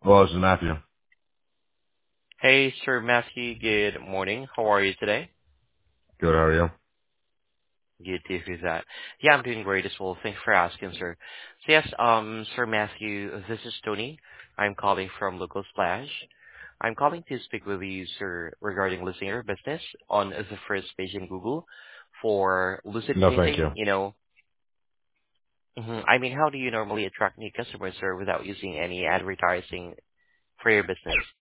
Well, this is Matthew. Hey, Sir Matthew. Good morning. How are you today? Good, how are you? Good to hear that. Yeah, I'm doing great as well. Thanks for asking, sir. So yes, Sir Matthew, this is Tony. I'm calling from Local Splash. I'm calling to speak with you, sir, regarding listing your business on the first page in Google for Lucid No, thank you. Painting. I mean, how do you normally attract new customers, sir, without using any advertising for your business?